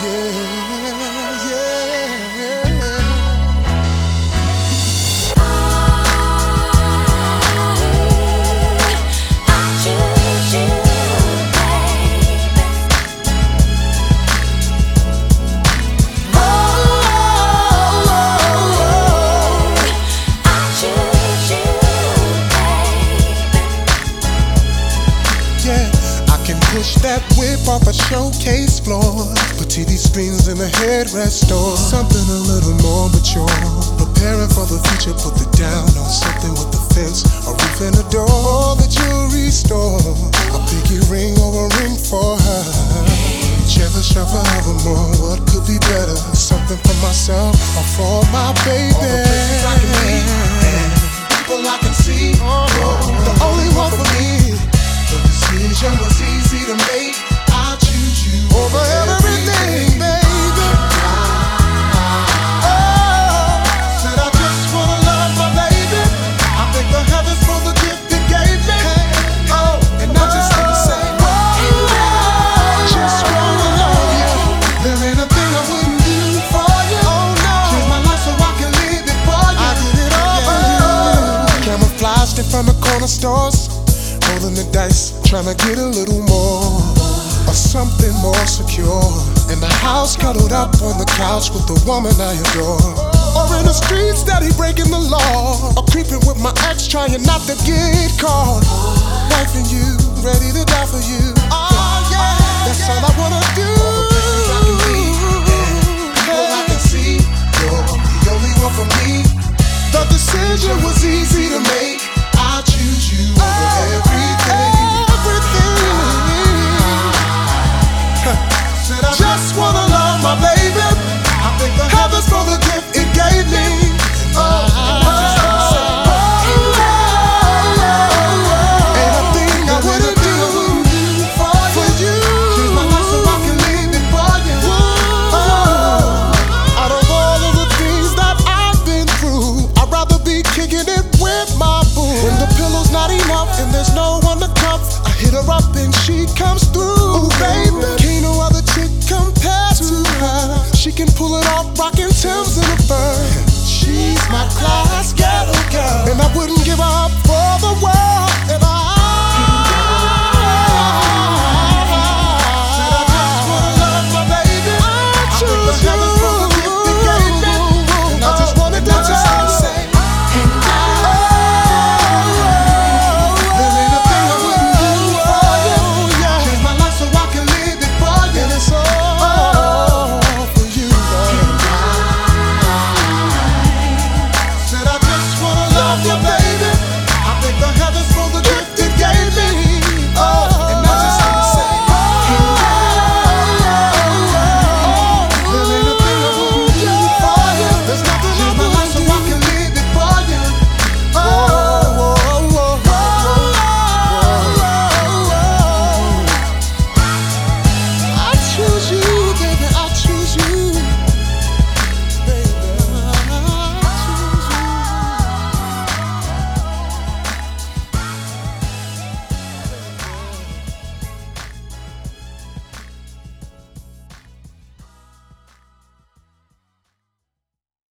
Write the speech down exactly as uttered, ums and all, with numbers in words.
Yeah, yeah. I choose you, baby. Oh, I choose you, baby. Yeah, I can push that whip off a showcase floor, put T V screens in the headrest store, something a little more mature. Preparing for the future, put the down on something with the fence, a roof and a door. The jewelry store, a pinky ring or a ring for her. Cherish her forevermore. What could be better? Something for myself or for my baby. All the places I can be and people I can see. Oh, the only one for me. The decision was easy to make. I choose you over everything, baby. Oh, said I just wanna love my baby. I thank the heavens for the gift it gave me. Oh, and I just wanna say, oh, just wanna love you. There ain't a thing I wouldn't do for you. Oh no, change my life so I can live it for you. I did it all for you. Camouflaged in front of corner stores, rolling the dice, trying to get a little more, or something more secure. In the house, cuddled up on the couch with the woman I adore. Or in the streets, steady breaking the law, or creeping with my ex, trying not to get caught. Wifing you, ready to die for you. Oh yeah, that's all I wanna do. All the places I can be, and people I can see. You're the only one for me. The decision was easy to make. I choose you over everything. Everything. Said I just wanna love my baby. I thank the heavens for the gift it gave me. Oh, and I just wanna say, oh, ain't a thing I wouldn't do for you. Change my life so I can live it for you. Oh, out of all of the things that I've been through, I'd rather be kicking it with my boo. When the pillow's not enough and there's no one to cuff, I hit her up and she comes through. Ooh, baby, can't no other chick compare to her. She can pull it off, rockin' Timbs in a fur. She's my class ghetto girl, and I wouldn't